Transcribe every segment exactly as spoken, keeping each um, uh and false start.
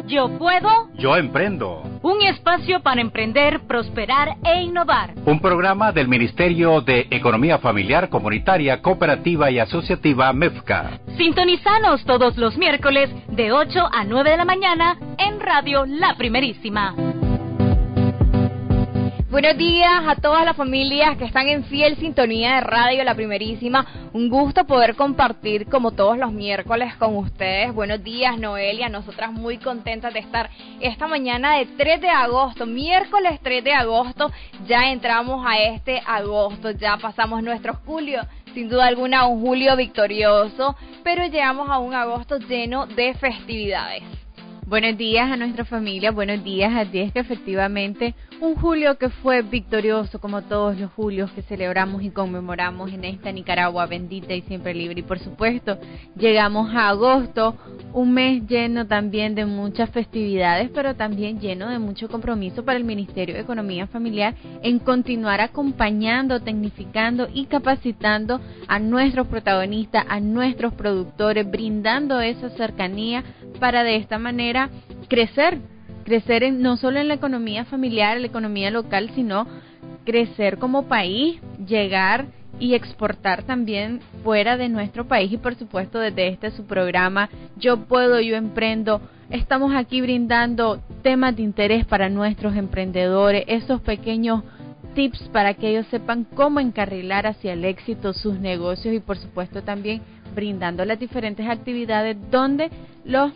Yo puedo. Yo emprendo. Un espacio para emprender, prosperar e innovar. Un programa del Ministerio de Economía Familiar, Comunitaria, Cooperativa y Asociativa MEFCA. Sintonizanos todos los miércoles de ocho a nueve de la mañana en Radio La Primerísima. Buenos días a todas las familias que están en fiel sintonía de Radio La Primerísima. Un gusto poder compartir como todos los miércoles con ustedes. Buenos días, Noelia. Nosotras muy contentas de estar esta mañana de tres de agosto, miércoles tres de agosto. Ya entramos a este agosto, ya pasamos nuestro julio. Sin duda alguna un julio victorioso, pero llegamos a un agosto lleno de festividades. Buenos días a nuestra familia, buenos días a ti, es que efectivamente un julio que fue victorioso como todos los julios que celebramos y conmemoramos en esta Nicaragua bendita y siempre libre. Y por supuesto llegamos a agosto, un mes lleno también de muchas festividades, pero también lleno de mucho compromiso para el Ministerio de Economía Familiar en continuar acompañando, tecnificando y capacitando a nuestros protagonistas, a nuestros productores, brindando esa cercanía para de esta manera crecer, crecer en, no solo en la economía familiar, la economía local, sino crecer como país, llegar y exportar también fuera de nuestro país. Y por supuesto desde este su programa Yo Puedo, Yo Emprendo, estamos aquí brindando temas de interés para nuestros emprendedores, esos pequeños tips para que ellos sepan cómo encarrilar hacia el éxito sus negocios y por supuesto también brindando las diferentes actividades donde los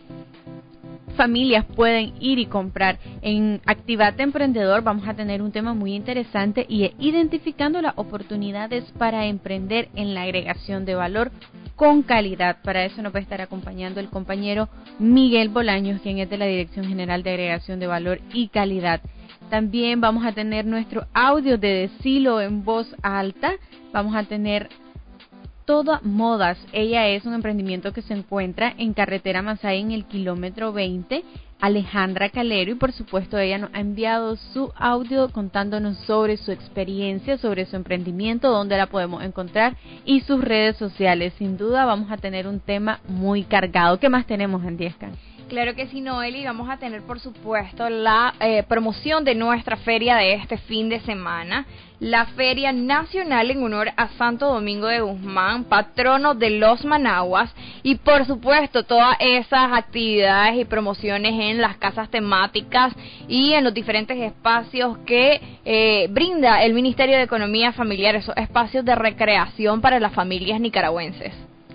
familias pueden ir y comprar. En Activate Emprendedor vamos a tener un tema muy interesante y es identificando las oportunidades para emprender en la agregación de valor con calidad. Para eso nos va a estar acompañando el compañero Miguel Bolaños, quien es de la Dirección General de Agregación de Valor y Calidad. También vamos a tener nuestro audio de Decilo en voz alta. Vamos a tener Toda Modas. Ella es un emprendimiento que se encuentra en Carretera Masaya en el kilómetro veinte. Alejandra Calero, y por supuesto ella nos ha enviado su audio contándonos sobre su experiencia, sobre su emprendimiento, dónde la podemos encontrar y sus redes sociales. Sin duda vamos a tener un tema muy cargado. ¿Qué más tenemos, Andiesca? Claro que sí, Noeli, vamos a tener por supuesto la eh, promoción de nuestra feria de este fin de semana, la Feria Nacional en honor a Santo Domingo de Guzmán, patrono de los Managuas, y por supuesto todas esas actividades y promociones en las casas temáticas y en los diferentes espacios que eh, brinda el Ministerio de Economía Familiar, esos espacios de recreación para las familias nicaragüenses.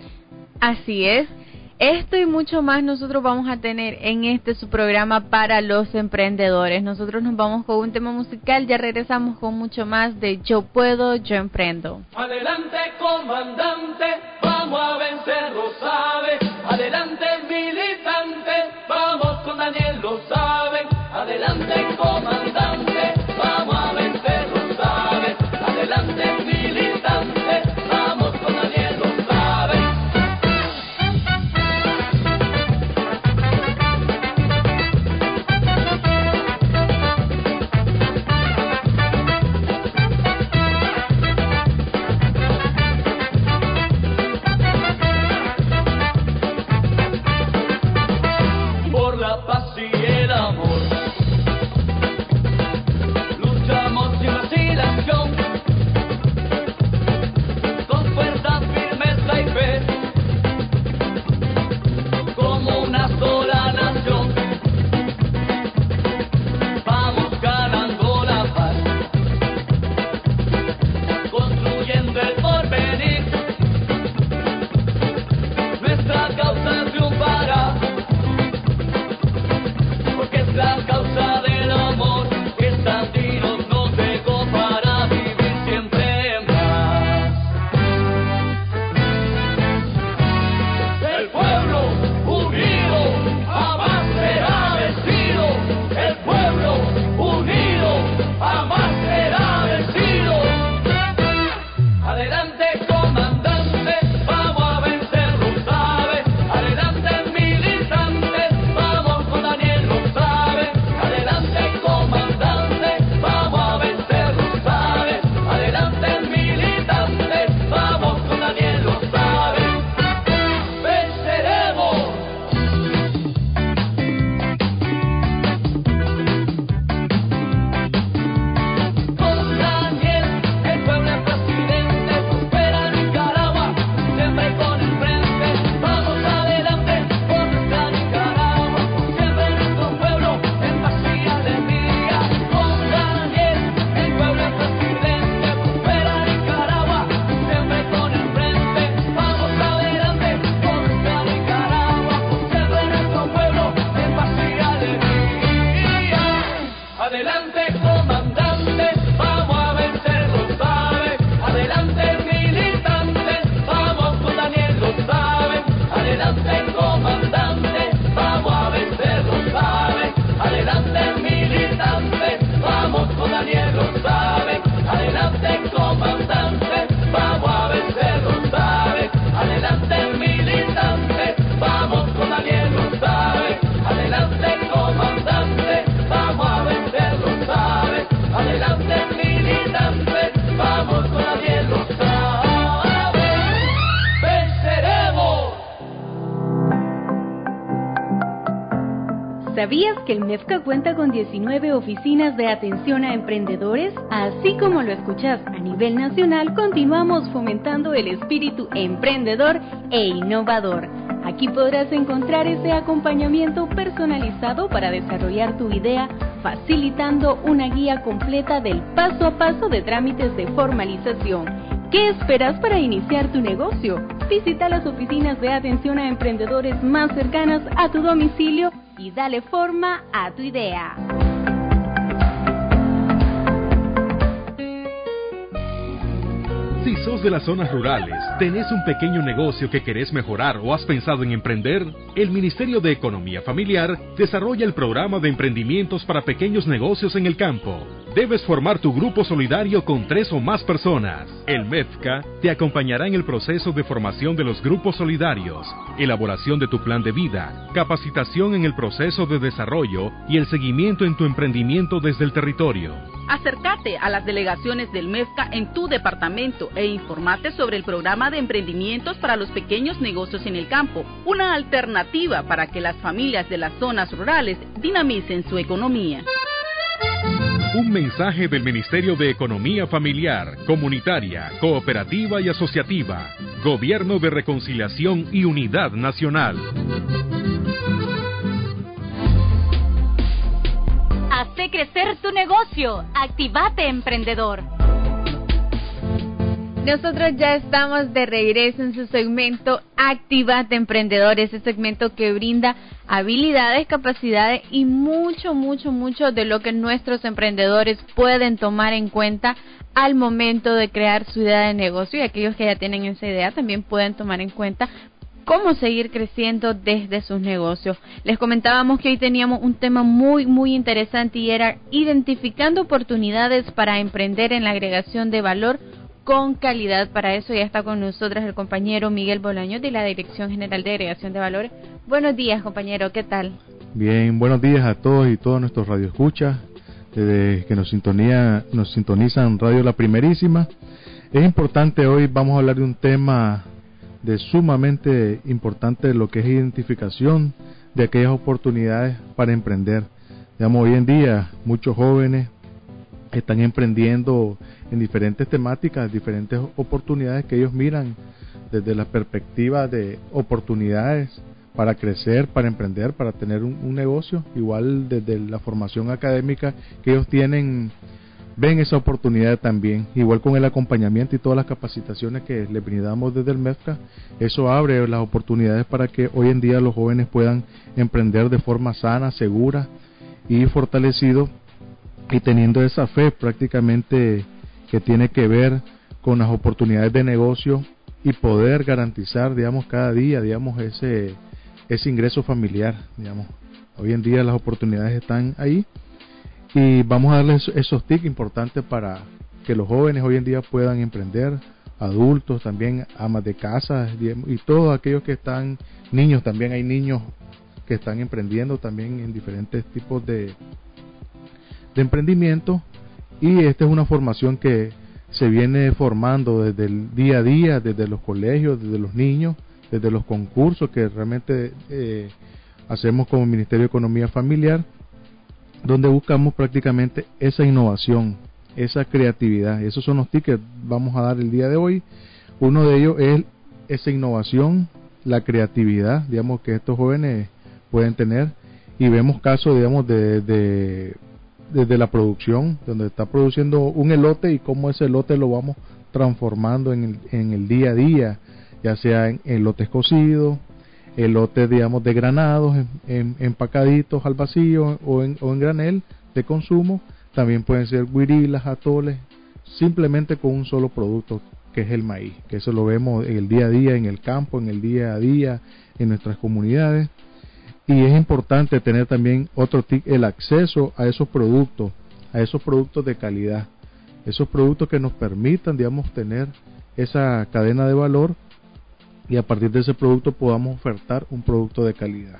Así es. Esto y mucho más nosotros vamos a tener en este su programa para los emprendedores. Nosotros nos vamos con un tema musical, ya regresamos con mucho más de Yo Puedo, Yo Emprendo. Adelante, comandante, vamos a vencer, lo sabe. Adelante, militante, vamos con Daniel, lo sabe. Adelante, comandante, vamos a vencer, lo sabe. Adelante, militante, vamos con Daniel, lo sabe. ¿Sabías que el MEFCA cuenta con diecinueve oficinas de atención a emprendedores? Así como lo escuchas, a nivel nacional continuamos fomentando el espíritu emprendedor e innovador. Aquí podrás encontrar ese acompañamiento personalizado para desarrollar tu idea, facilitando una guía completa del paso a paso de trámites de formalización. ¿Qué esperas para iniciar tu negocio? Visita las oficinas de atención a emprendedores más cercanas a tu domicilio y dale forma a tu idea. Si sos de las zonas rurales, tenés un pequeño negocio que querés mejorar o has pensado en emprender, el Ministerio de Economía Familiar desarrolla el programa de emprendimientos para pequeños negocios en el campo. Debes formar tu grupo solidario con tres o más personas. El MEFCA te acompañará en el proceso de formación de los grupos solidarios, elaboración de tu plan de vida, capacitación en el proceso de desarrollo y el seguimiento en tu emprendimiento desde el territorio. Acércate a las delegaciones del MEFCA en tu departamento e informate sobre el programa de emprendimientos para los pequeños negocios en el campo, una alternativa para que las familias de las zonas rurales dinamicen su economía. Un mensaje del Ministerio de Economía Familiar, Comunitaria, Cooperativa y Asociativa, Gobierno de Reconciliación y Unidad Nacional. Hace crecer tu negocio. Activate, emprendedor. Nosotros ya estamos de regreso en su segmento Activate Emprendedor, ese segmento que brinda habilidades, capacidades y mucho, mucho, mucho de lo que nuestros emprendedores pueden tomar en cuenta al momento de crear su idea de negocio, y aquellos que ya tienen esa idea también pueden tomar en cuenta cómo seguir creciendo desde sus negocios. Les comentábamos que hoy teníamos un tema muy, muy interesante y era identificando oportunidades para emprender en la agregación de valor con calidad. Para eso ya está con nosotros el compañero Miguel Bolaños de la Dirección General de Agregación de Valores. Buenos días, compañero, ¿qué tal? Bien, buenos días a todos y todos nuestros radioescuchas, desde que nos sintonía, nos sintonizan Radio La Primerísima. Es importante, hoy vamos a hablar de un tema de sumamente importante, lo que es identificación de aquellas oportunidades para emprender. Digamos, hoy en día muchos jóvenes están emprendiendo en diferentes temáticas, diferentes oportunidades que ellos miran desde la perspectiva de oportunidades para crecer, para emprender, para tener un, un negocio. Igual desde la formación académica que ellos tienen, ven esa oportunidad también. Igual con el acompañamiento y todas las capacitaciones que les brindamos desde el MEFCA, eso abre las oportunidades para que hoy en día los jóvenes puedan emprender de forma sana, segura y fortalecido, y teniendo esa fe prácticamente que tiene que ver con las oportunidades de negocio y poder garantizar, digamos, cada día, digamos, ese ese ingreso familiar, digamos. Hoy en día las oportunidades están ahí y vamos a darles esos tips importantes para que los jóvenes hoy en día puedan emprender, adultos también, amas de casa y todos aquellos que están, niños también, hay niños que están emprendiendo también en diferentes tipos de de emprendimiento, y esta es una formación que se viene formando desde el día a día, desde los colegios, desde los niños, desde los concursos que realmente eh, hacemos como Ministerio de Economía Familiar, donde buscamos prácticamente esa innovación, esa creatividad. Esos son los tips que vamos a dar el día de hoy. Uno de ellos es esa innovación, la creatividad, digamos, que estos jóvenes pueden tener, y vemos casos, digamos, de, de desde la producción, donde está produciendo un elote y cómo ese elote lo vamos transformando en el, en el día a día, ya sea en elotes cocidos, elotes, digamos, de granados, en, en, empacaditos al vacío o en, o en granel de consumo. También pueden ser guirilas, atoles, simplemente con un solo producto, que es el maíz, que eso lo vemos en el día a día, en el campo, en el día a día, en nuestras comunidades. Y es importante tener también otro tip, el acceso a esos productos, a esos productos de calidad, esos productos que nos permitan, digamos, tener esa cadena de valor, y a partir de ese producto podamos ofertar un producto de calidad.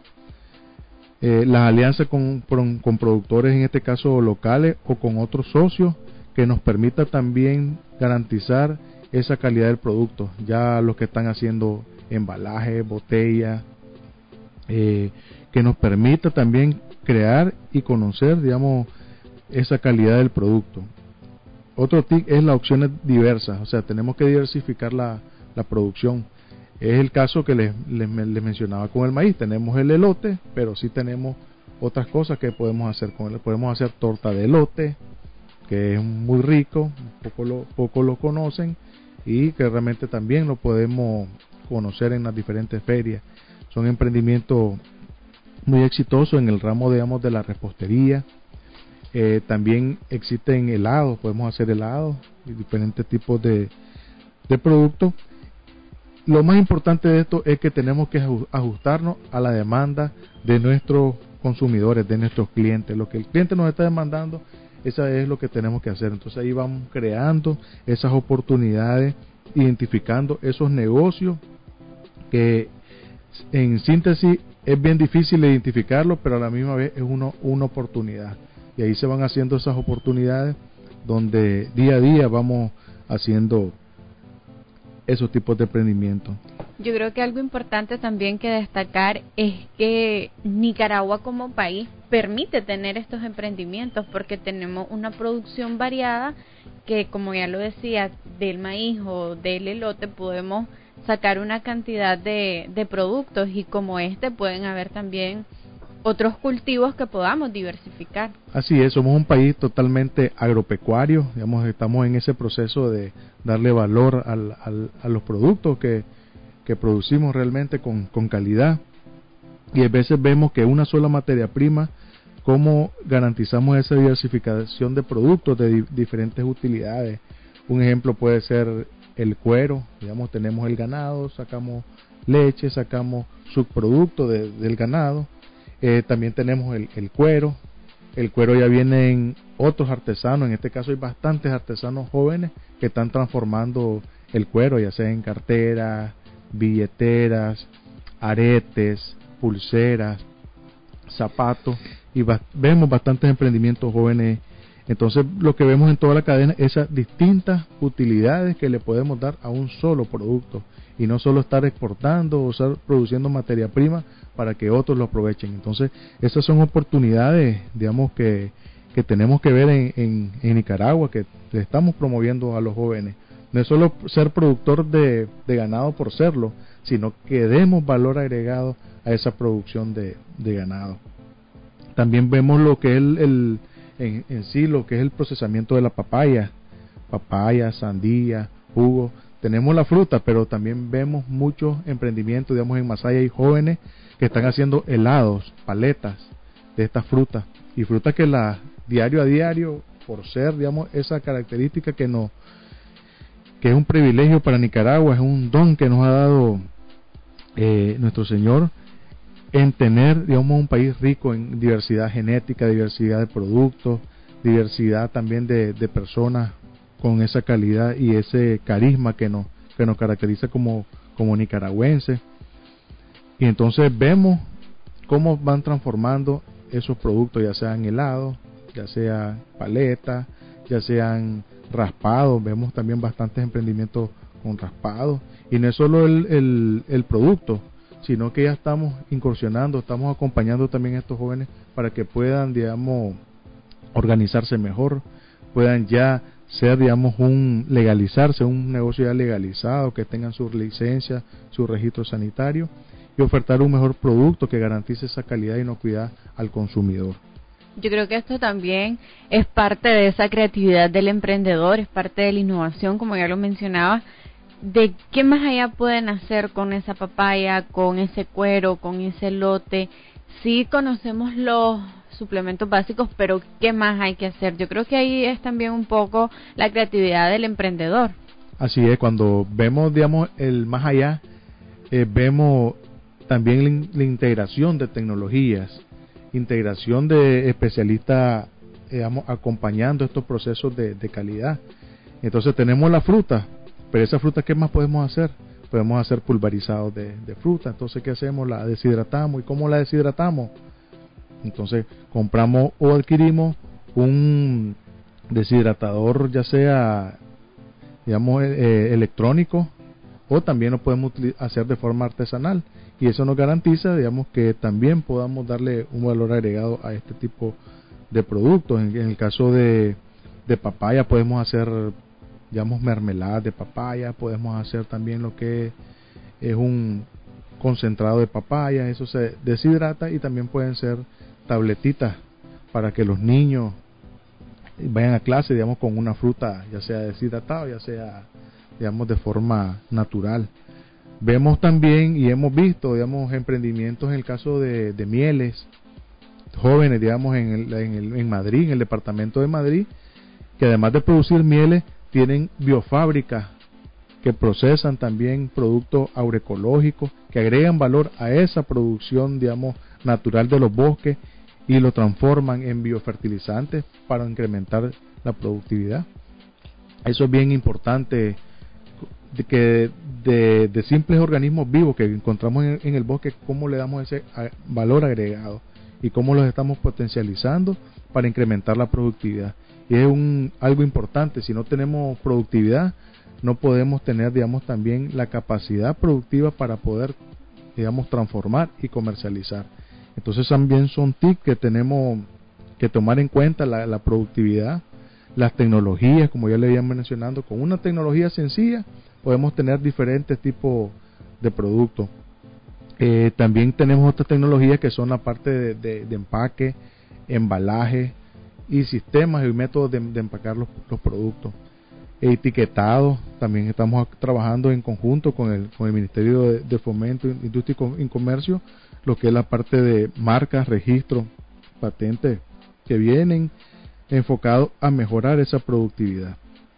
Eh, las alianzas con, con, con productores, en este caso locales, o con otros socios, que nos permita también garantizar esa calidad del producto, ya los que están haciendo embalajes, botellas, Eh, que nos permita también crear y conocer, digamos, esa calidad del producto. Otro tip es las opciones diversas, o sea, tenemos que diversificar la, la producción. Es el caso que les, les, les mencionaba con el maíz. Tenemos el elote, pero sí tenemos otras cosas que podemos hacer con él. Podemos hacer torta de elote, que es muy rico, poco lo, poco lo conocen, y que realmente también lo podemos conocer en las diferentes ferias. Son emprendimientos muy exitosos en el ramo, digamos, de la repostería. Eh, también existen helados, podemos hacer helados y diferentes tipos de, de productos. Lo más importante de esto es que tenemos que ajustarnos a la demanda de nuestros consumidores, de nuestros clientes. Lo que el cliente nos está demandando, eso es lo que tenemos que hacer. Entonces ahí vamos creando esas oportunidades, identificando esos negocios que en síntesis es bien difícil identificarlo, pero a la misma vez es uno, una oportunidad. Y ahí se van haciendo esas oportunidades donde día a día vamos haciendo esos tipos de emprendimiento. Yo creo que algo importante también que destacar es que Nicaragua como país permite tener estos emprendimientos porque tenemos una producción variada que, como ya lo decía, del maíz o del elote podemos sacar una cantidad de, de productos, y como este pueden haber también otros cultivos que podamos diversificar. Así es, somos un país totalmente agropecuario, digamos, estamos en ese proceso de darle valor al, al, a los productos que, que producimos realmente con, con calidad, y a veces vemos que una sola materia prima, cómo garantizamos esa diversificación de productos de di- diferentes utilidades. Un ejemplo puede ser el cuero, digamos, tenemos el ganado, sacamos leche, sacamos subproductos de, del ganado. Eh, también tenemos el, el cuero. El cuero ya vienen otros artesanos, en este caso hay bastantes artesanos jóvenes que están transformando el cuero, ya sea en carteras, billeteras, aretes, pulseras, zapatos, y ba- vemos bastantes emprendimientos jóvenes. Entonces lo que vemos en toda la cadena es esas distintas utilidades que le podemos dar a un solo producto, y no solo estar exportando o estar produciendo materia prima para que otros lo aprovechen. Entonces esas son oportunidades, digamos, que, que tenemos que ver en, en, en Nicaragua, que le estamos promoviendo a los jóvenes. No es solo ser productor de, de ganado por serlo, sino que demos valor agregado a esa producción de, de ganado. También vemos lo que es el, el en, en sí lo que es el procesamiento de la papaya, papaya, sandía, jugo. Tenemos la fruta, pero también vemos muchos emprendimientos, digamos, en Masaya hay jóvenes que están haciendo helados, paletas de estas frutas, y frutas que la diario a diario, por ser, digamos, esa característica que no que es un privilegio para Nicaragua, es un don que nos ha dado eh, nuestro Señor, en tener, digamos, un país rico en diversidad genética, diversidad de productos, diversidad también de, de personas con esa calidad y ese carisma que nos que nos caracteriza como como nicaragüenses. Y entonces vemos cómo van transformando esos productos, ya sean helados, ya sean paletas, ya sean raspados. Vemos también bastantes emprendimientos con raspados, y no es solo el, el, el producto, sino que ya estamos incursionando, estamos acompañando también a estos jóvenes para que puedan, digamos, organizarse mejor, puedan ya ser, digamos, un legalizarse, un negocio ya legalizado, que tengan su licencia, su registro sanitario, y ofertar un mejor producto que garantice esa calidad y inocuidad al consumidor. Yo creo que esto también es parte de esa creatividad del emprendedor, es parte de la innovación, como ya lo mencionaba, de qué más allá pueden hacer con esa papaya, con ese cuero, con ese lote. Sí conocemos los suplementos básicos, pero ¿qué más hay que hacer? Yo creo que ahí es también un poco la creatividad del emprendedor. Así es, cuando vemos, digamos, el más allá, eh, vemos también la, la integración de tecnologías, integración de especialistas, digamos, acompañando estos procesos de, de calidad. Entonces tenemos la fruta, pero esa fruta, ¿qué más podemos hacer? Podemos hacer pulverizados de, de fruta. Entonces, ¿qué hacemos? La deshidratamos. ¿Y cómo la deshidratamos? Entonces compramos o adquirimos un deshidratador, ya sea, digamos, eh, electrónico, o también lo podemos hacer de forma artesanal, y eso nos garantiza, digamos, que también podamos darle un valor agregado a este tipo de productos. En, en el caso de, de papaya podemos hacer, digamos, mermelada de papaya, podemos hacer también lo que es un concentrado de papaya, eso se deshidrata, y también pueden ser tabletitas para que los niños vayan a clase, digamos, con una fruta, ya sea deshidratada, ya sea, digamos, de forma natural. Vemos también y hemos visto, digamos, emprendimientos en el caso de, de mieles, jóvenes, digamos, en, el, en, el, en Madrid, en el departamento de Madrid, que además de producir mieles, tienen biofábricas que procesan también productos agroecológicos, que agregan valor a esa producción, digamos, natural de los bosques, y lo transforman en biofertilizantes para incrementar la productividad. Eso es bien importante, de que de, de simples organismos vivos que encontramos en, en el bosque, cómo le damos ese a, valor agregado y cómo los estamos potencializando para incrementar la productividad. Y es un algo importante. Si no tenemos productividad, no podemos tener, digamos, también la capacidad productiva para poder, digamos, transformar y comercializar. Entonces también son tips que tenemos que tomar en cuenta, la, la productividad, las tecnologías, como ya le había mencionado. Con una tecnología sencilla podemos tener diferentes tipos de productos. Eh, también tenemos otras tecnologías que son la parte de, de, de empaque, embalaje y sistemas y métodos de, de empacar los, los productos. Etiquetado, también estamos trabajando en conjunto con el, con el Ministerio de, de Fomento, Industria y Comercio, lo que es la parte de marcas, registros, patentes, que vienen enfocados a mejorar esa productividad.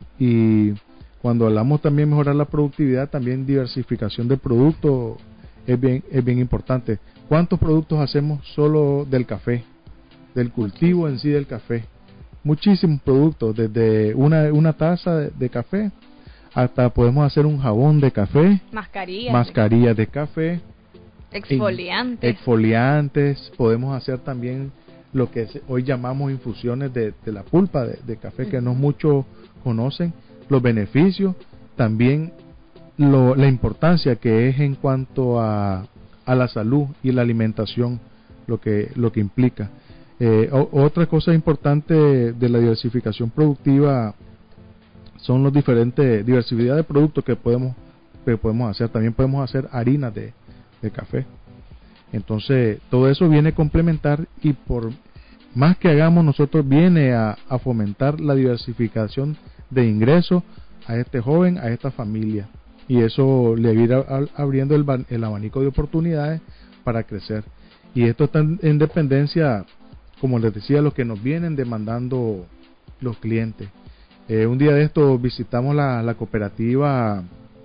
Y cuando hablamos también de mejorar la productividad, también diversificación de productos es bien, es bien importante. ¿Cuántos productos hacemos solo del café, del cultivo en sí del café? Muchísimos productos, desde una, una taza de, de café hasta podemos hacer un jabón de café, mascarillas, mascarillas de café, exfoliantes, exfoliantes. Podemos hacer también lo que hoy llamamos infusiones de, de la pulpa de, de café, uh-huh, que no muchos conocen los beneficios, también lo, la importancia que es en cuanto a, a la salud y la alimentación, lo que, lo que implica. Eh, o, otra cosa importante de la diversificación productiva son los diferentes diversidad de productos que podemos que podemos hacer. También podemos hacer harinas de, de café. Entonces todo eso viene a complementar, y por más que hagamos nosotros viene a, a fomentar la diversificación de ingresos a este joven, a esta familia, y eso le irá abriendo el, el abanico de oportunidades para crecer. Y esto está en, en dependencia, como les decía, lo que nos vienen demandando los clientes. Eh, un día de esto visitamos la, la cooperativa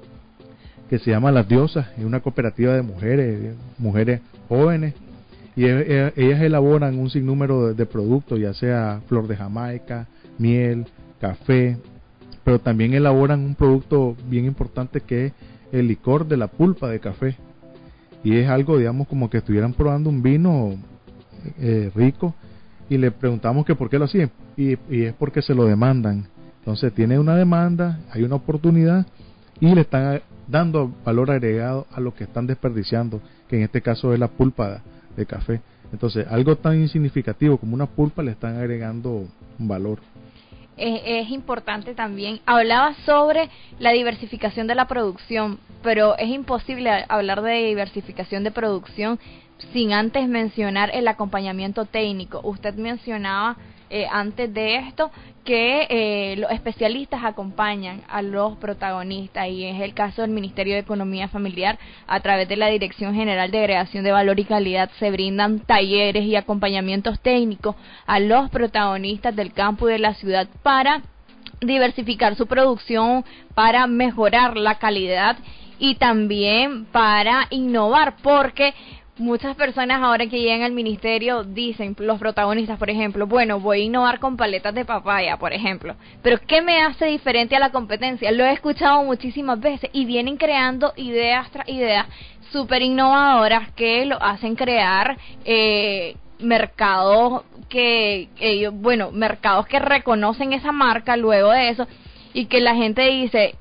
que se llama Las Diosas, es una cooperativa de mujeres, mujeres jóvenes, y ellas, ellas elaboran un sinnúmero de, de productos, ya sea flor de Jamaica, miel, café, pero también elaboran un producto bien importante que es el licor de la pulpa de café, y es algo, digamos, como que estuvieran probando un vino eh, rico, y le preguntamos que por qué lo hacían, y, y es porque se lo demandan. Entonces tiene una demanda, hay una oportunidad, y le están dando valor agregado a lo que están desperdiciando, que en este caso es la pulpa de café. Entonces algo tan insignificativo como una pulpa le están agregando un valor. Es, es importante también, hablaba sobre la diversificación de la producción, pero es imposible hablar de diversificación de producción sin antes mencionar el acompañamiento técnico. Usted mencionaba eh, antes de esto que eh, los especialistas acompañan a los protagonistas, y es el caso del Ministerio de Economía Familiar. A través de la Dirección General de Agregación de Valor y Calidad se brindan talleres y acompañamientos técnicos a los protagonistas del campo y de la ciudad para diversificar su producción, para mejorar la calidad y también para innovar, porque muchas personas ahora que llegan al ministerio dicen, los protagonistas, por ejemplo, bueno, voy a innovar con paletas de papaya, por ejemplo, pero ¿qué me hace diferente a la competencia? Lo he escuchado muchísimas veces, y vienen creando ideas tras ideas súper innovadoras que lo hacen crear eh, mercados que ellos, bueno, mercados que reconocen esa marca luego de eso, y que la gente dice,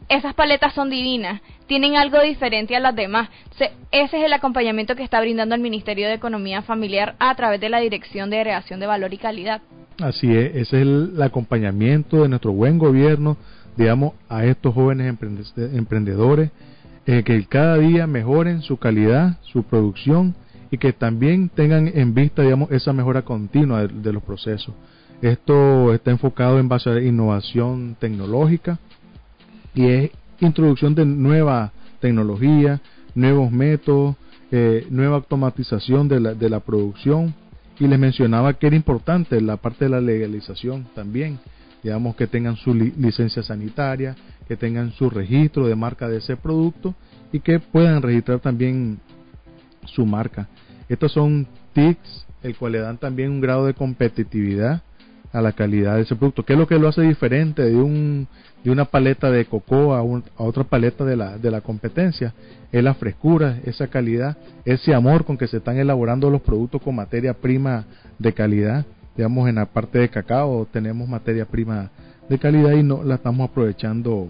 esas paletas son divinas, tienen algo diferente a las demás. Se, ese es el acompañamiento que está brindando el Ministerio de Economía Familiar a través de la Dirección de Agregación de Valor y Calidad. Así es, ese es el, el acompañamiento de nuestro buen gobierno, digamos, a estos jóvenes emprendedores, eh, que cada día mejoren su calidad, su producción, y que también tengan en vista, digamos, esa mejora continua de, de los procesos. Esto está enfocado en base a innovación tecnológica y es introducción de nueva tecnología, nuevos métodos, eh, nueva automatización de la, de la producción. Y les mencionaba que era importante la parte de la legalización también, digamos, que tengan su li- licencia sanitaria, que tengan su registro de marca de ese producto y que puedan registrar también su marca. Estos son tics, el cual le dan también un grado de competitividad a la calidad de ese producto. ¿Qué es lo que lo hace diferente de un de una paleta de cocoa a, un, a otra paleta de la de la competencia? Es la frescura, esa calidad, ese amor con que se están elaborando los productos con materia prima de calidad. Digamos, en la parte de cacao tenemos materia prima de calidad y no la estamos aprovechando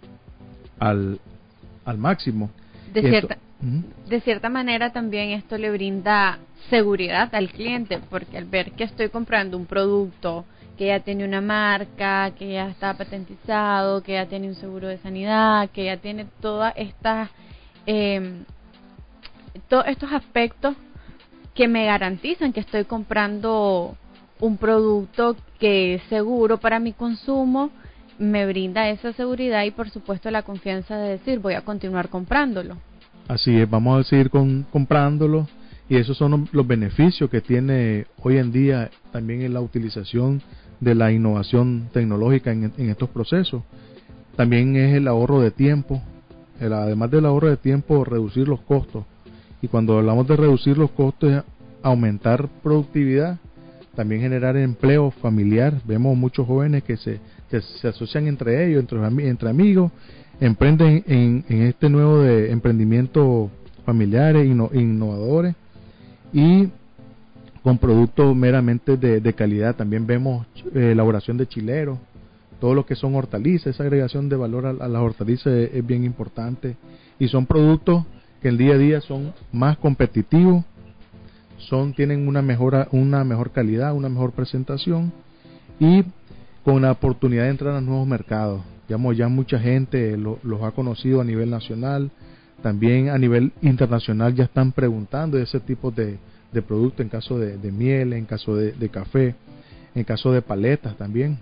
al al máximo. De Esto, cierta uh-huh. de cierta manera también esto le brinda seguridad al cliente, porque al ver que estoy comprando un producto que ya tiene una marca, que ya está patentizado, que ya tiene un seguro de sanidad, que ya tiene todas estas eh, todos estos aspectos que me garantizan que estoy comprando un producto que es seguro para mi consumo, me brinda esa seguridad y por supuesto la confianza de decir voy a continuar comprándolo. Así es, vamos a seguir con, comprándolo, y esos son los beneficios que tiene hoy en día también en la utilización de la innovación tecnológica en, en estos procesos. También es el ahorro de tiempo, el, además del ahorro de tiempo, reducir los costos. Y cuando hablamos de reducir los costos es aumentar productividad, también generar empleo familiar. Vemos muchos jóvenes que se, que se asocian entre ellos, entre, entre amigos, emprenden en, en este nuevo de emprendimiento familiares, inno, innovadores y con productos meramente de, de calidad. También vemos eh, elaboración de chileros, todo lo que son hortalizas, esa agregación de valor a, a las hortalizas es, es bien importante, y son productos que el día a día son más competitivos, son tienen una mejora, una mejor calidad, una mejor presentación y con la oportunidad de entrar a nuevos mercados. Digamos, ya mucha gente lo, los ha conocido a nivel nacional, también a nivel internacional ya están preguntando de ese tipo de, de productos, en caso de, de miel, en caso de, de café, en caso de paletas también.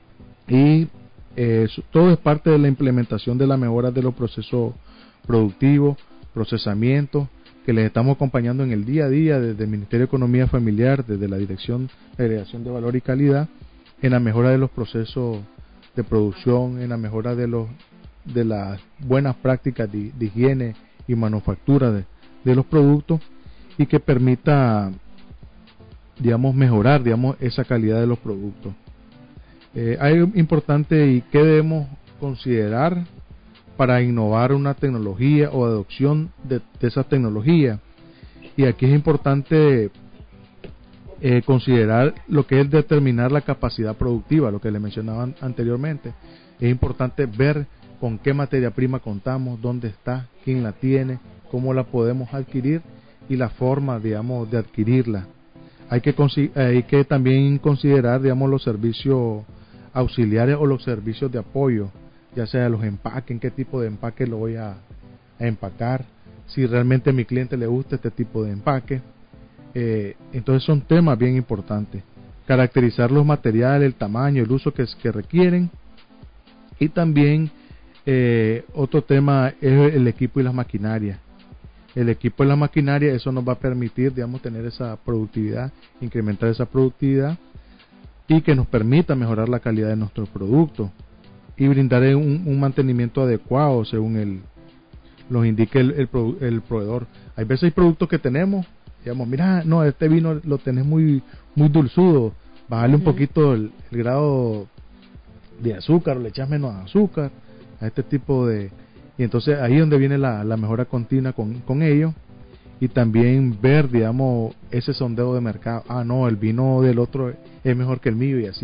Y eh, todo es parte de la implementación de la mejora de los procesos productivos, procesamiento, que les estamos acompañando en el día a día desde el Ministerio de Economía Familiar, desde la Dirección de Agregación de Valor y Calidad, en la mejora de los procesos de producción, en la mejora de los de las buenas prácticas de, de higiene y manufactura de, de los productos, y que permita, digamos, mejorar, digamos, esa calidad de los productos. Eh, hay importante y qué debemos considerar para innovar una tecnología o adopción de, de esa tecnología. Y aquí es importante eh, considerar lo que es determinar la capacidad productiva, lo que le mencionaba anteriormente. Es importante ver con qué materia prima contamos, dónde está, quién la tiene, cómo la podemos adquirir y la forma, digamos, de adquirirla. Hay que, hay que también considerar, digamos, los servicios auxiliares o los servicios de apoyo, ya sea los empaques, en qué tipo de empaque lo voy a, a empacar, si realmente a mi cliente le gusta este tipo de empaque. Eh, entonces son temas bien importantes. Caracterizar los materiales, el tamaño, el uso que, que requieren. Y también eh, otro tema es el equipo y las maquinarias. El equipo y la maquinaria, eso nos va a permitir, digamos, tener esa productividad, incrementar esa productividad y que nos permita mejorar la calidad de nuestros productos y brindar un, un mantenimiento adecuado según el nos indique el, el, el proveedor. Hay veces hay productos que tenemos, digamos, mira, no, este vino lo tenés muy muy dulzudo, bajarle uh-huh. un poquito el, el grado de azúcar, o le echas menos azúcar a este tipo de... Y entonces ahí es donde viene la, la mejora continua con, con ello. Y también ver, digamos, ese sondeo de mercado. Ah, no, el vino del otro es mejor que el mío, y así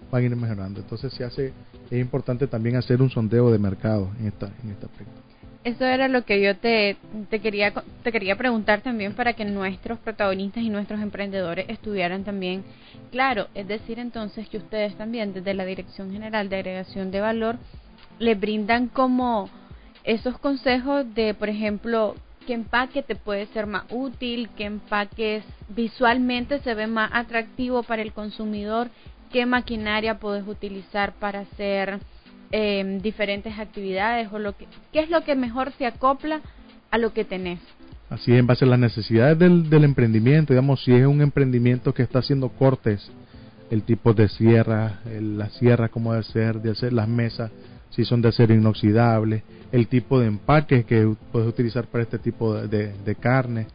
van a ir mejorando. Entonces se hace, es importante también hacer un sondeo de mercado en esta en este aspecto. Eso era lo que yo te, te quería te quería preguntar también, para que nuestros protagonistas y nuestros emprendedores estuvieran también claro. Es decir, entonces, que ustedes también desde la Dirección General de Agregación de Valor les brindan como esos consejos de, por ejemplo, qué empaque te puede ser más útil, qué empaques visualmente se ve más atractivo para el consumidor, qué maquinaria puedes utilizar para hacer Eh, diferentes actividades, o lo que qué es lo que mejor se acopla a lo que tenés. Así es, en base a las necesidades del, del emprendimiento. Digamos, si es un emprendimiento que está haciendo cortes, el tipo de sierra, el, la sierra como de hacer, de hacer las mesas, si son de acero inoxidable, el tipo de empaque que puedes utilizar para este tipo de, de, de carne,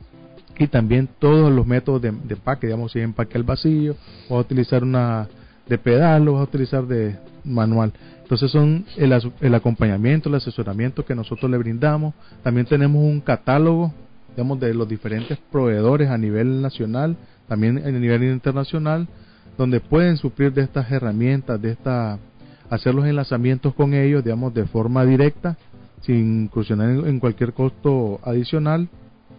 y también todos los métodos de, de empaque. Digamos, si es empaque al vacío, vas a utilizar una de pedal o vas a utilizar de manual. Entonces son el, el acompañamiento, el asesoramiento que nosotros le brindamos. También tenemos un catálogo, digamos, de los diferentes proveedores a nivel nacional, también a nivel internacional, donde pueden suplir de estas herramientas, de esta, hacer los enlazamientos con ellos, digamos, de forma directa, sin incursionar en, en cualquier costo adicional,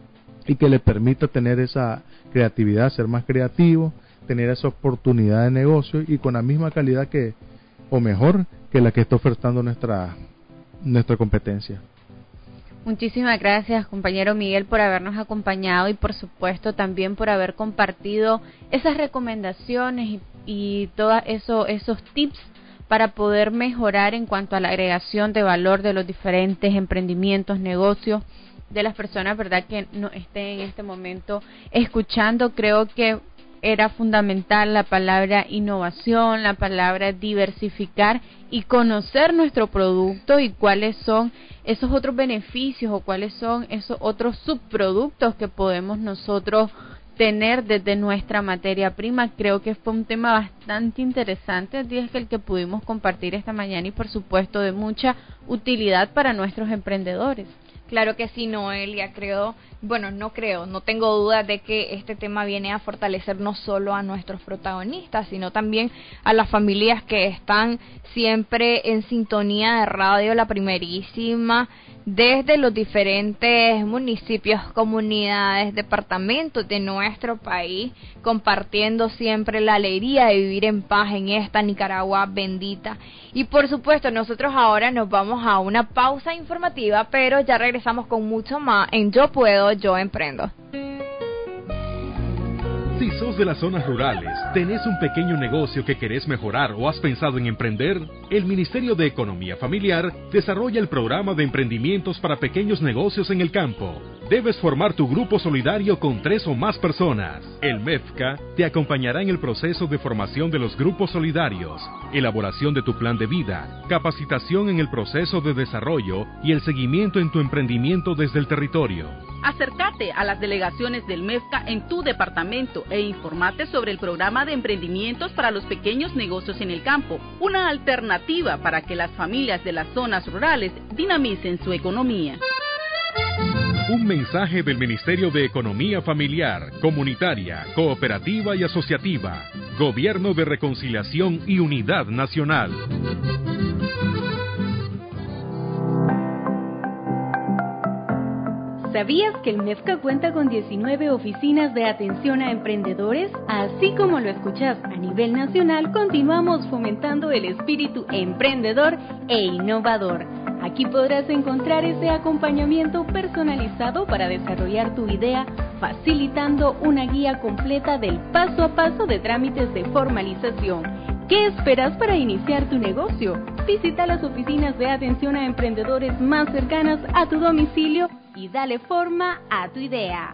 y que le permita tener esa creatividad, ser más creativo, tener esa oportunidad de negocio y con la misma calidad que, o mejor, que la que está ofertando nuestra nuestra competencia. Muchísimas gracias, compañero Miguel, por habernos acompañado, y por supuesto también por haber compartido esas recomendaciones y, y todos eso, esos tips para poder mejorar en cuanto a la agregación de valor de los diferentes emprendimientos, negocios, de las personas, ¿verdad?, que nos estén en este momento escuchando. Creo que era fundamental la palabra innovación, la palabra diversificar y conocer nuestro producto y cuáles son esos otros beneficios o cuáles son esos otros subproductos que podemos nosotros tener desde nuestra materia prima. Creo que fue un tema bastante interesante, es el que pudimos compartir esta mañana, y por supuesto de mucha utilidad para nuestros emprendedores. Claro que sí, Noelia, creo, bueno, no creo, no tengo duda de que este tema viene a fortalecer no solo a nuestros protagonistas, sino también a las familias que están siempre en sintonía de Radio La Primerísima, desde los diferentes municipios, comunidades, departamentos de nuestro país, compartiendo siempre la alegría de vivir en paz en esta Nicaragua bendita. Y por supuesto, nosotros ahora nos vamos a una pausa informativa, pero ya regresamos con mucho más en Yo Puedo, Yo Emprendo. Si sos de las zonas rurales, tenés un pequeño negocio que querés mejorar o has pensado en emprender, el Ministerio de Economía Familiar desarrolla el programa de emprendimientos para pequeños negocios en el campo. Debes formar tu grupo solidario con tres o más personas. El MEFCA te acompañará en el proceso de formación de los grupos solidarios, elaboración de tu plan de vida, capacitación en el proceso de desarrollo y el seguimiento en tu emprendimiento desde el territorio. Acércate a las delegaciones del MEFCA en tu departamento e informate sobre el programa de emprendimientos para los pequeños negocios en el campo, una alternativa para que las familias de las zonas rurales dinamicen su economía. Un mensaje del Ministerio de Economía Familiar, Comunitaria, Cooperativa y Asociativa, Gobierno de Reconciliación y Unidad Nacional. ¿Sabías que el MEFCA cuenta con diecinueve oficinas de atención a emprendedores? Así como lo escuchas, a nivel nacional continuamos fomentando el espíritu emprendedor e innovador. Aquí podrás encontrar ese acompañamiento personalizado para desarrollar tu idea, facilitando una guía completa del paso a paso de trámites de formalización. ¿Qué esperas para iniciar tu negocio? Visita las oficinas de atención a emprendedores más cercanas a tu domicilio y dale forma a tu idea.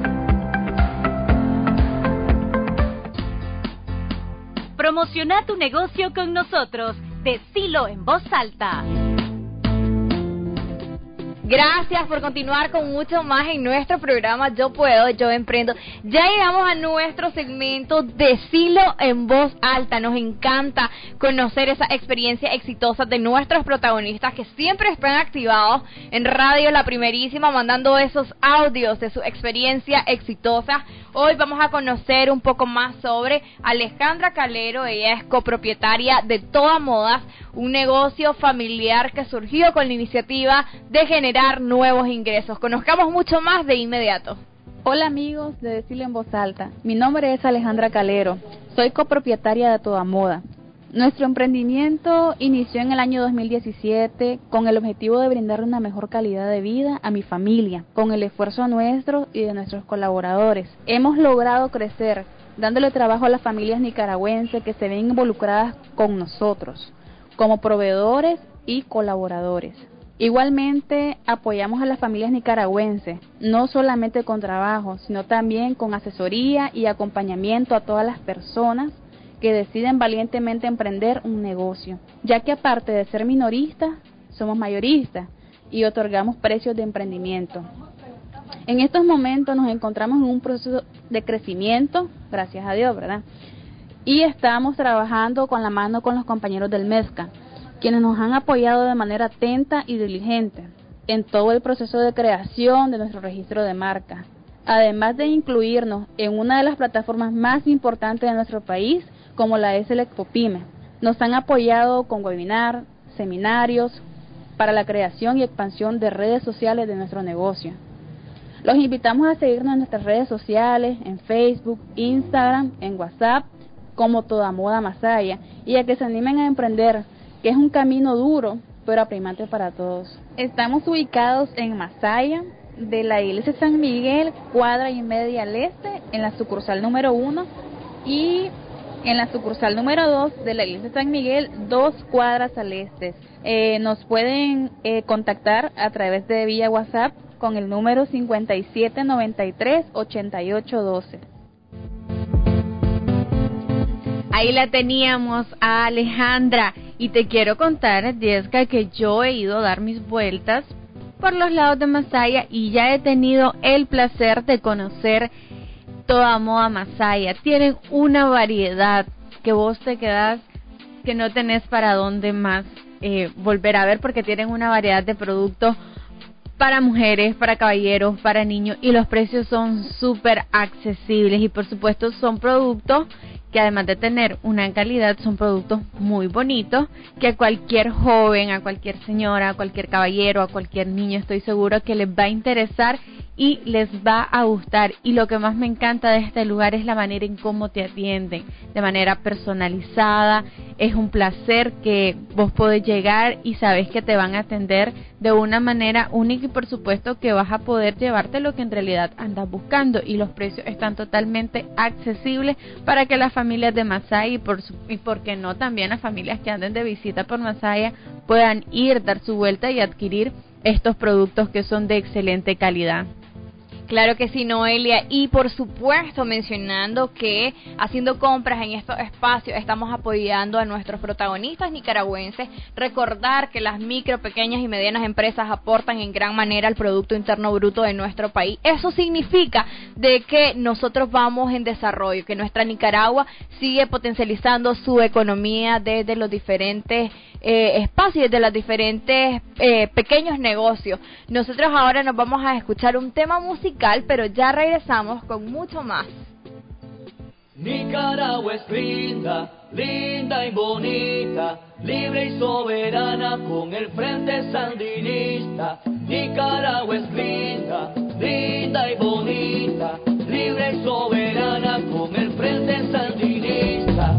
Promociona tu negocio con nosotros. Decilo en voz alta. Gracias por continuar con mucho más en nuestro programa Yo Puedo, Yo Emprendo. Ya llegamos a nuestro segmento Decilo en voz alta. Nos encanta conocer esa experiencia exitosa de nuestros protagonistas que siempre están activados en Radio La Primerísima, mandando esos audios de su experiencia exitosa. Hoy vamos a conocer un poco más sobre Alejandra Calero. Ella es copropietaria de Toda Modas, un negocio familiar que surgió con la iniciativa de generar nuevos ingresos. Conozcamos mucho más de inmediato. Hola amigos de Decirlo en Voz Alta, mi nombre es Alejandra Calero, soy copropietaria de Toda Moda. Nuestro emprendimiento inició en el año dos mil diecisiete con el objetivo de brindarle una mejor calidad de vida a mi familia, con el esfuerzo nuestro y de nuestros colaboradores. Hemos logrado crecer, dándole trabajo a las familias nicaragüenses que se ven involucradas con nosotros, como proveedores y colaboradores. Igualmente apoyamos a las familias nicaragüenses, no solamente con trabajo, sino también con asesoría y acompañamiento a todas las personas que deciden valientemente emprender un negocio, ya que aparte de ser minoristas, somos mayoristas y otorgamos precios de emprendimiento. En estos momentos nos encontramos en un proceso de crecimiento, gracias a Dios, ¿verdad? Y estamos trabajando con la mano con los compañeros del MESCA, quienes nos han apoyado de manera atenta y diligente en todo el proceso de creación de nuestro registro de marca, además de incluirnos en una de las plataformas más importantes de nuestro país, como la es el Expopyme. Nos han apoyado con webinar, seminarios, para la creación y expansión de redes sociales de nuestro negocio. Los invitamos a seguirnos en nuestras redes sociales, en Facebook, Instagram, en WhatsApp, como Toda Moda Masaya, y a que se animen a emprender, que es un camino duro, pero apremiante para todos. Estamos ubicados en Masaya, de la iglesia San Miguel, cuadra y media al este, en la sucursal número uno, y en la sucursal número dos de la iglesia San Miguel, dos cuadras al este. Eh, nos pueden eh, contactar a través de vía WhatsApp con el número cincuenta y siete noventa y tres ochenta y ocho doce. Ahí la teníamos a Alejandra, y te quiero contar, Jessica, que yo he ido a dar mis vueltas por los lados de Masaya y ya he tenido el placer de conocer Toda Moda Masaya. Tienen una variedad que vos te quedás que no tenés para dónde más eh, volver a ver, porque tienen una variedad de productos para mujeres, para caballeros, para niños, y los precios son súper accesibles, y por supuesto son productos que además de tener una calidad, son productos muy bonitos, que a cualquier joven, a cualquier señora, a cualquier caballero, a cualquier niño, estoy seguro que les va a interesar y les va a gustar. Y lo que más me encanta de este lugar es la manera en cómo te atienden, de manera personalizada. Es un placer que vos podés llegar y sabes que te van a atender de una manera única, y por supuesto que vas a poder llevarte lo que en realidad andas buscando, y los precios están totalmente accesibles para que las familias de Masaya y por, su, y por qué no también las familias que anden de visita por Masaya puedan ir, dar su vuelta y adquirir estos productos que son de excelente calidad. Claro que sí, Noelia, y por supuesto mencionando que haciendo compras en estos espacios estamos apoyando a nuestros protagonistas nicaragüenses. Recordar que las micro, pequeñas y medianas empresas aportan en gran manera al Producto Interno Bruto de nuestro país. Eso significa de que nosotros vamos en desarrollo, que nuestra Nicaragua sigue potencializando su economía desde los diferentes eh, espacios, desde los diferentes eh, pequeños negocios. Nosotros ahora nos vamos a escuchar un tema musical, pero ya regresamos con mucho más. Nicaragua es linda, linda y bonita, libre y soberana con el Frente Sandinista. Nicaragua es linda, linda y bonita, libre y soberana con el Frente Sandinista.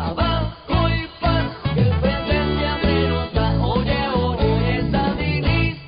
Oye, oye, Sandinista.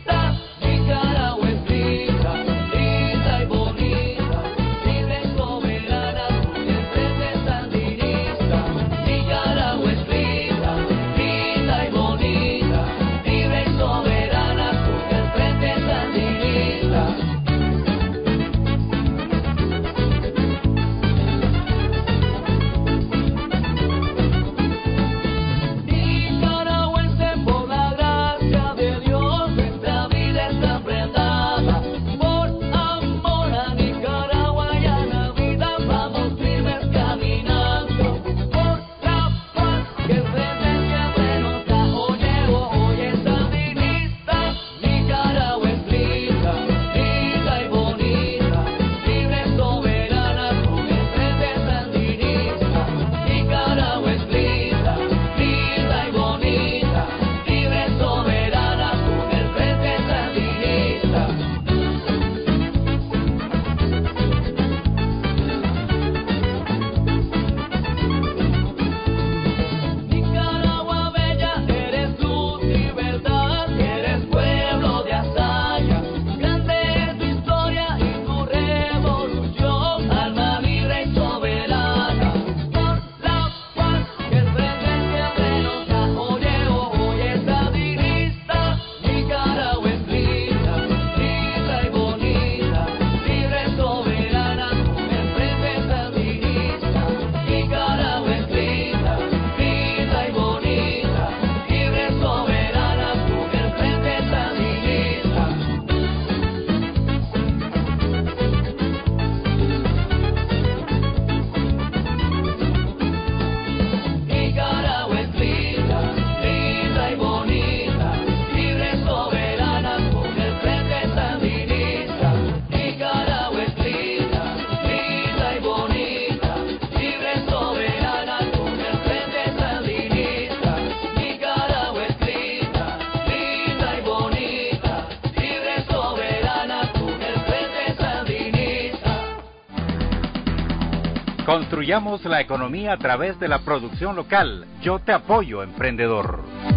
Construyamos la economía a través de la producción local. Yo te apoyo, emprendedor.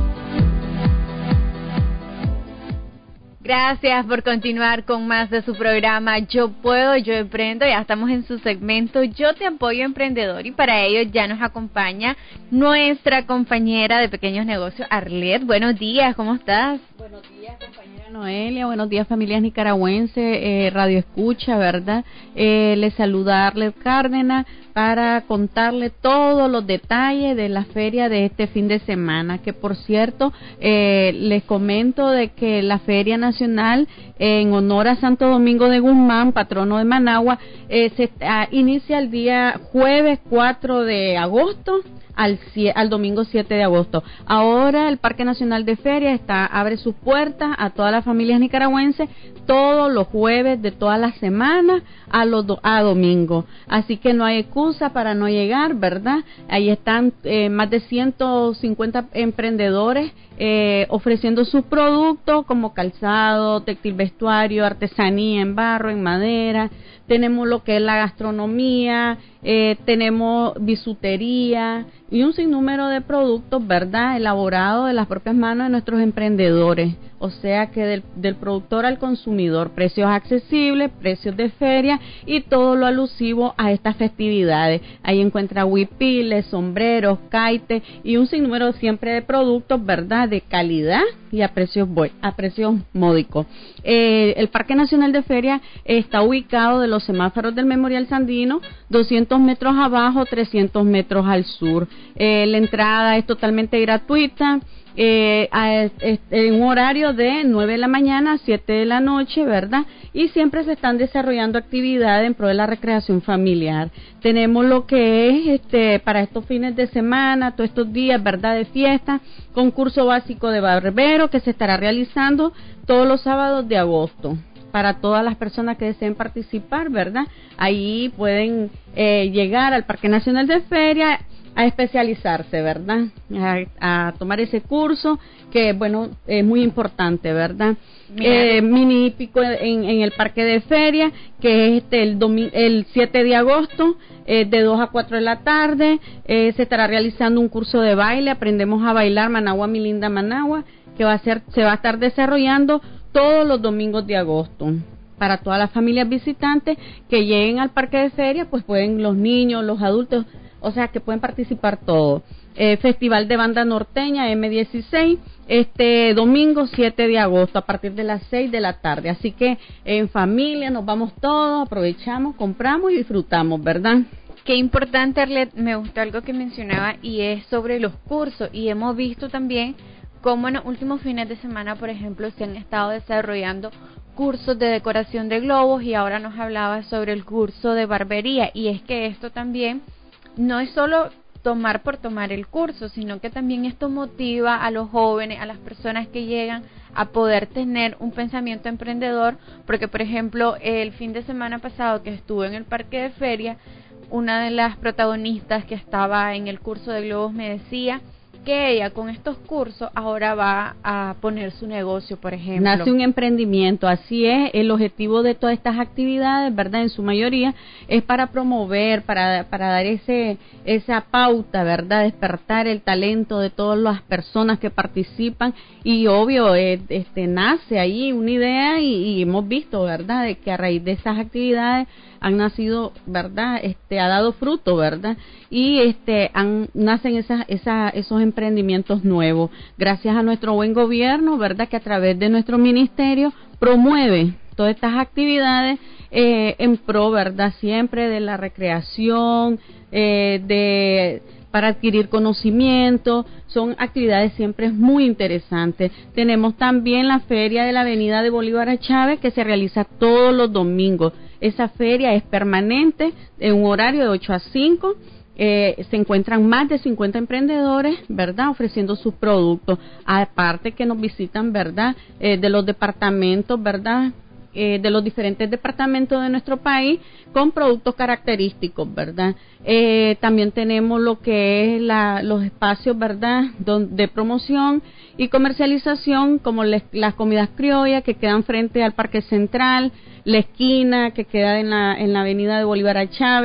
Gracias por continuar con más de su programa Yo Puedo, Yo Emprendo. Ya estamos en su segmento Yo Te Apoyo, Emprendedor, y para ello ya nos acompaña nuestra compañera de Pequeños Negocios, Arlet. Buenos días, ¿cómo estás? Buenos días, compañera Noelia. Buenos días, familias nicaragüenses, eh, Radio Escucha, ¿verdad? Eh, les saluda Arlet Cárdenas para contarle todos los detalles de la feria de este fin de semana, que por cierto, eh, les comento de que la Feria Nacional, eh, en honor a Santo Domingo de Guzmán, patrono de Managua, eh, se ah, inicia el día jueves cuatro de agosto, Al, al domingo siete de agosto. Ahora el Parque Nacional de Feria está abre sus puertas a todas las familias nicaragüenses todos los jueves de todas las semanas a los do, a domingo. Así que no hay excusa para no llegar, ¿verdad? Ahí están eh, más de ciento cincuenta emprendedores eh, ofreciendo sus productos como calzado, textil, vestuario, artesanía en barro, en madera. Tenemos lo que es la gastronomía, eh, tenemos bisutería y un sinnúmero de productos, ¿verdad?, elaborados de las propias manos de nuestros emprendedores. O sea que del, del productor al consumidor, precios accesibles, precios de feria y todo lo alusivo a estas festividades. Ahí encuentra huipiles, sombreros, kaites y un sinnúmero siempre de productos, ¿verdad?, de calidad y a precios, a precios módicos. Eh, el Parque Nacional de Feria está ubicado de los semáforos del Memorial Sandino, doscientos metros abajo, trescientos metros al sur. Eh, la entrada es totalmente gratuita. Eh, a, es, en un horario de nueve de la mañana a siete de la noche, ¿verdad? Y siempre se están desarrollando actividades en pro de la recreación familiar. Tenemos lo que es este para estos fines de semana, todos estos días, ¿verdad?, de fiesta, concurso básico de barbero que se estará realizando todos los sábados de agosto. Para todas las personas que deseen participar, ¿verdad? Ahí pueden eh, llegar al Parque Nacional de Feria a especializarse, ¿verdad? A, a tomar ese curso que, bueno, es muy importante, ¿verdad? Eh, mini hípico en, en el Parque de Feria, que es este el, domi- el siete de agosto, eh, de dos a cuatro de la tarde. Eh, se estará realizando un curso de baile, aprendemos a bailar Managua, mi linda Managua, que va a ser, se va a estar desarrollando todos los domingos de agosto. Para todas las familias visitantes que lleguen al Parque de Feria, pues pueden los niños, los adultos, o sea que pueden participar todos. Eh, Festival de Banda Norteña eme dieciséis, este domingo siete de agosto a partir de las seis de la tarde. Así que en familia nos vamos todos, aprovechamos, compramos y disfrutamos, ¿verdad? Qué importante, Arlet, me gustó algo que mencionaba y es sobre los cursos. Y hemos visto también cómo en los últimos fines de semana, por ejemplo, se han estado desarrollando cursos de decoración de globos y ahora nos hablaba sobre el curso de barbería. Y es que esto también no es solo tomar por tomar el curso, sino que también esto motiva a los jóvenes, a las personas que llegan a poder tener un pensamiento emprendedor, porque por ejemplo el fin de semana pasado que estuve en el Parque de Feria, una de las protagonistas que estaba en el curso de globos me decía que ella con estos cursos ahora va a poner su negocio, por ejemplo. Nace un emprendimiento, así es. El objetivo de todas estas actividades, ¿verdad?, en su mayoría, es para promover, para para dar ese esa pauta, ¿verdad?, despertar el talento de todas las personas que participan y obvio, eh, este nace ahí una idea y, y hemos visto, ¿verdad?, de que a raíz de esas actividades han nacido, ¿verdad?, este ha dado fruto, ¿verdad?, y este han nacen esas esas esos emprendimientos nuevos gracias a nuestro buen gobierno, ¿verdad?, que a través de nuestro ministerio promueve todas estas actividades eh, en pro, ¿verdad?, siempre de la recreación, eh, de para adquirir conocimiento. Son actividades siempre muy interesantes. Tenemos también la feria de la Avenida de Bolívar a Chávez que se realiza todos los domingos. Esa feria es permanente en un horario de ocho a cinco. Eh, se encuentran más de cincuenta emprendedores, ¿verdad?, ofreciendo sus productos, aparte que nos visitan, ¿verdad?, eh, de los departamentos, ¿verdad?, eh, de los diferentes departamentos de nuestro país con productos característicos, ¿verdad? Eh, también tenemos lo que es la, los espacios, ¿verdad?, de promoción y comercialización, como les, las comidas criollas que quedan frente al Parque Central, la esquina que queda en la, en la Avenida de Bolívar a Chávez,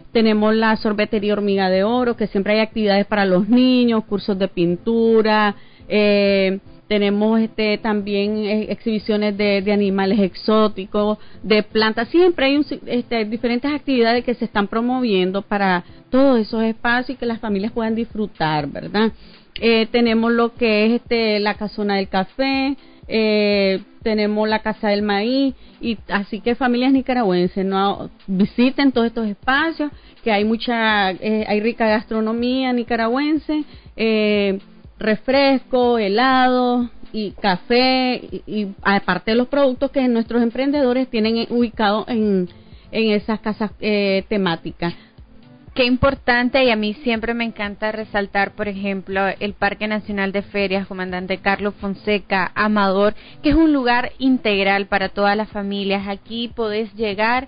tenemos la sorbetería Hormiga de Oro, que siempre hay actividades para los niños, cursos de pintura, eh, tenemos este también eh, exhibiciones de, de animales exóticos, de plantas, siempre hay un, este, diferentes actividades que se están promoviendo para todos esos espacios y que las familias puedan disfrutar, ¿verdad? Eh, tenemos lo que es este la casona del café, eh, tenemos la casa del maíz, y así que familias nicaragüenses no visiten todos estos espacios, que hay mucha, eh, hay rica gastronomía nicaragüense, eh, refresco, helado y café, y, y aparte de los productos que nuestros emprendedores tienen ubicados en, en esas casas eh, temáticas. Qué importante, y a mí siempre me encanta resaltar, por ejemplo, el Parque Nacional de Ferias Comandante Carlos Fonseca Amador, que es un lugar integral para todas las familias. Aquí podés llegar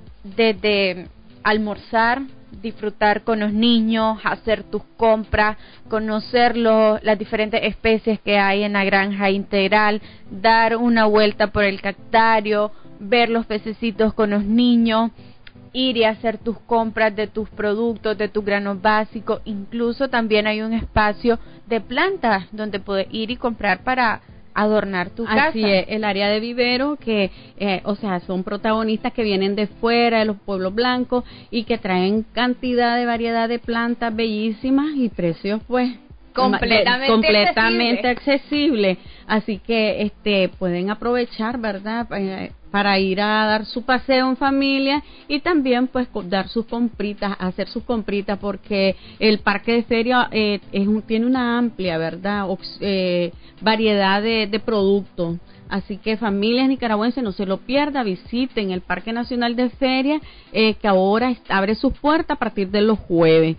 desde almorzar, disfrutar con los niños, hacer tus compras, conocer los, las diferentes especies que hay en la granja integral, dar una vuelta por el cactario, ver los pececitos con los niños, ir y hacer tus compras de tus productos, de tus granos básicos. Incluso también hay un espacio de plantas donde puedes ir y comprar para adornar tu casa. Así es, el área de vivero, que eh, o sea, son protagonistas que vienen de fuera, de los pueblos blancos, y que traen cantidad de variedad de plantas bellísimas y precios pues completamente, completamente accesible. accesible. Así que este pueden aprovechar, ¿verdad?, eh, para ir a dar su paseo en familia, y también pues dar sus compritas, hacer sus compritas, porque el parque de feria eh, es un, tiene una amplia, ¿verdad?, Ox, eh, variedad de, de productos. Así que familias nicaragüenses, no se lo pierda, visiten el Parque Nacional de Feria, eh, que ahora abre sus puertas a partir de los jueves.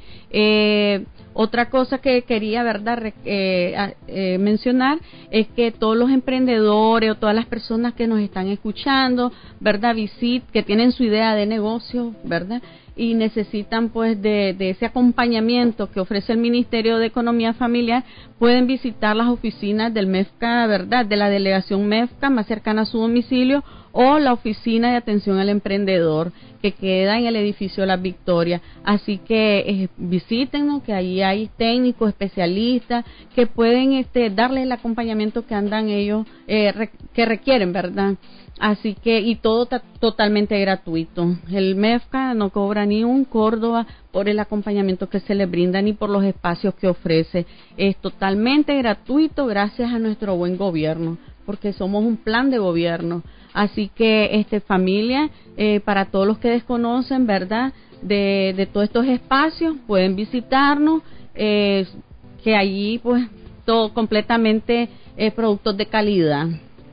Eh, otra cosa que quería, verdad, eh, eh, mencionar es que todos los emprendedores o todas las personas que nos están escuchando, verdad, visit, que tienen su idea de negocio, verdad, y necesitan pues de, de ese acompañamiento que ofrece el Ministerio de Economía Familiar, pueden visitar las oficinas del MEFCA, verdad, de la delegación MEFCA más cercana a su domicilio, o la oficina de atención al emprendedor que queda en el edificio Las Victorias. Así que eh, visítenos, que ahí hay técnicos, especialistas que pueden este, darles el acompañamiento que andan ellos, eh, re, que requieren, ¿verdad? Así que, y todo ta, totalmente gratuito. El MEFCA no cobra ni un Córdoba por el acompañamiento que se le brinda ni por los espacios que ofrece. Es totalmente gratuito gracias a nuestro buen gobierno, porque somos un plan de gobierno. Así que, este familia, eh, para todos los que desconocen, ¿verdad?, de, de todos estos espacios, pueden visitarnos, eh, que allí, pues, todo completamente eh, productos de calidad.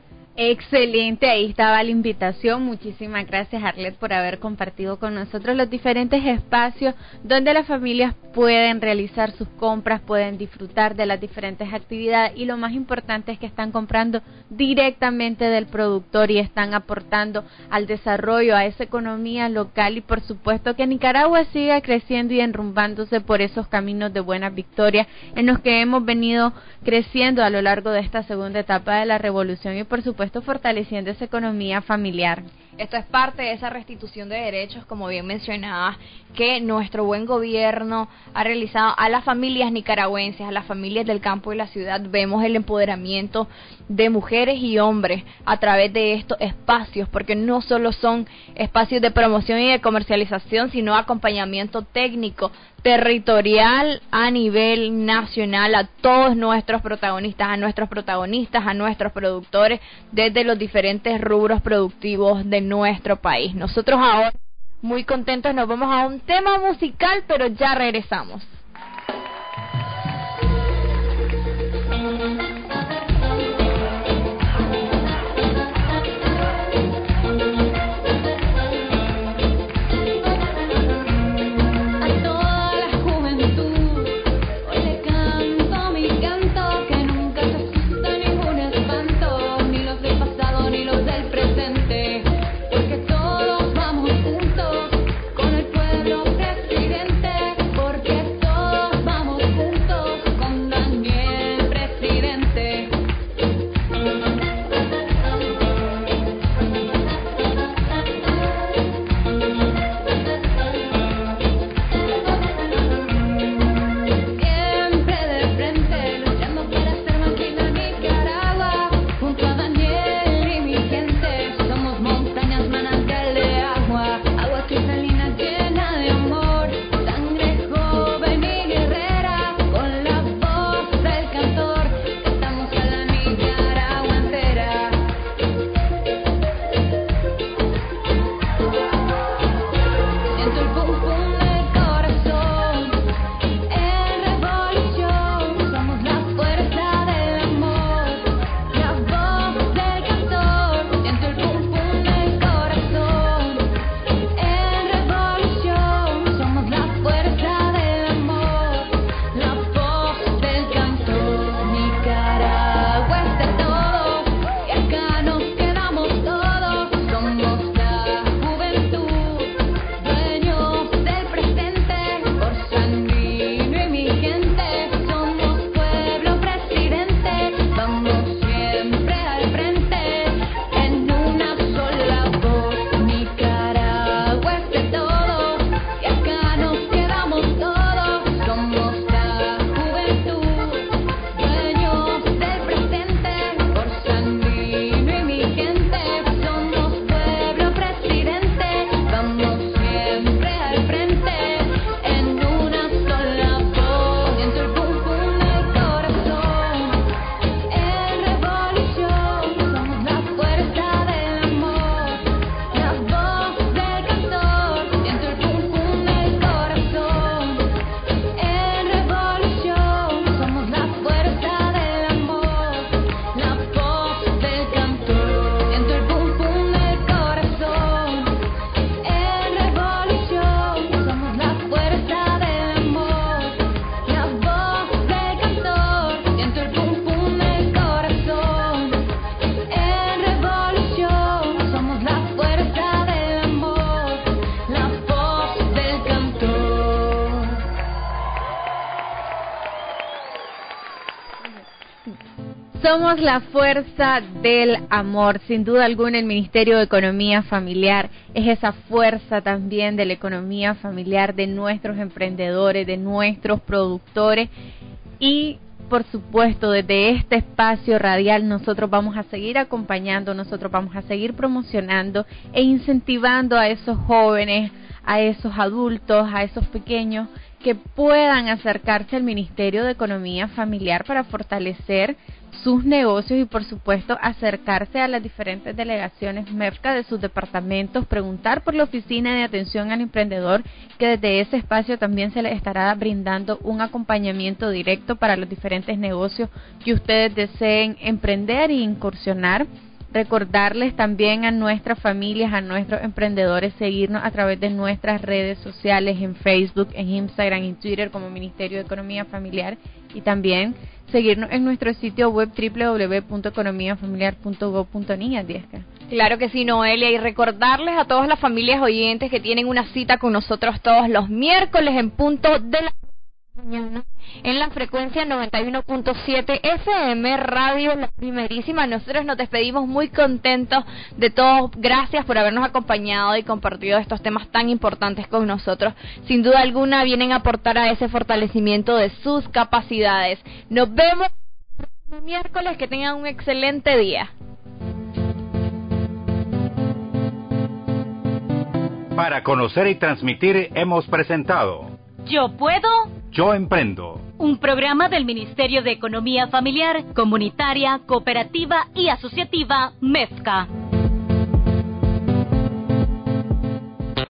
Excelente, ahí estaba la invitación. Muchísimas gracias, Arlet, por haber compartido con nosotros los diferentes espacios donde las familias pueden realizar sus compras, pueden disfrutar de las diferentes actividades, y lo más importante es que están comprando directamente del productor y están aportando al desarrollo, a esa economía local, y por supuesto que Nicaragua siga creciendo y enrumbándose por esos caminos de buenas victorias en los que hemos venido creciendo a lo largo de esta segunda etapa de la revolución, y por supuesto fortaleciendo esa economía familiar. Esto es parte de esa restitución de derechos, como bien mencionabas, que nuestro buen gobierno ha realizado a las familias nicaragüenses, a las familias del campo y la ciudad. Vemos el empoderamiento de mujeres y hombres a través de estos espacios, porque no solo son espacios de promoción y de comercialización, sino acompañamiento técnico, territorial, a nivel nacional, a todos nuestros protagonistas, a nuestros protagonistas, a nuestros productores, desde los diferentes rubros productivos de nuestro país. Nosotros ahora, muy contentos, nos vamos a un tema musical, pero ya regresamos. Porque Somos la fuerza del amor. Sin duda alguna, el Ministerio de Economía Familiar es esa fuerza también de la economía familiar, de nuestros emprendedores, de nuestros productores. Y, por supuesto, desde este espacio radial nosotros vamos a seguir acompañando, nosotros vamos a seguir promocionando e incentivando a esos jóvenes, a esos adultos, a esos pequeños que puedan acercarse al Ministerio de Economía Familiar para fortalecer sus negocios y, por supuesto, acercarse a las diferentes delegaciones MEFCA de sus departamentos, preguntar por la Oficina de Atención al Emprendedor, que desde ese espacio también se les estará brindando un acompañamiento directo para los diferentes negocios que ustedes deseen emprender e incursionar. Recordarles también a nuestras familias, a nuestros emprendedores, seguirnos a través de nuestras redes sociales en Facebook, en Instagram y Twitter como Ministerio de Economía Familiar, y también seguirnos en nuestro sitio web doble u doble u doble u punto economía familiar punto gob punto ni, Diezca. Claro que sí, Noelia, y recordarles a todas las familias oyentes que tienen una cita con nosotros todos los miércoles en punto de la mañana en la frecuencia noventa y uno punto siete F M Radio La Primerísima. Nosotros nos despedimos muy contentos de todos. Gracias por habernos acompañado y compartido estos temas tan importantes con nosotros. Sin duda alguna vienen a aportar a ese fortalecimiento de sus capacidades. Nos vemos el miércoles, que tengan un excelente día. Para conocer y transmitir hemos presentado Yo Puedo, Yo Emprendo, un programa del Ministerio de Economía Familiar, Comunitaria, Cooperativa y Asociativa MEFCA.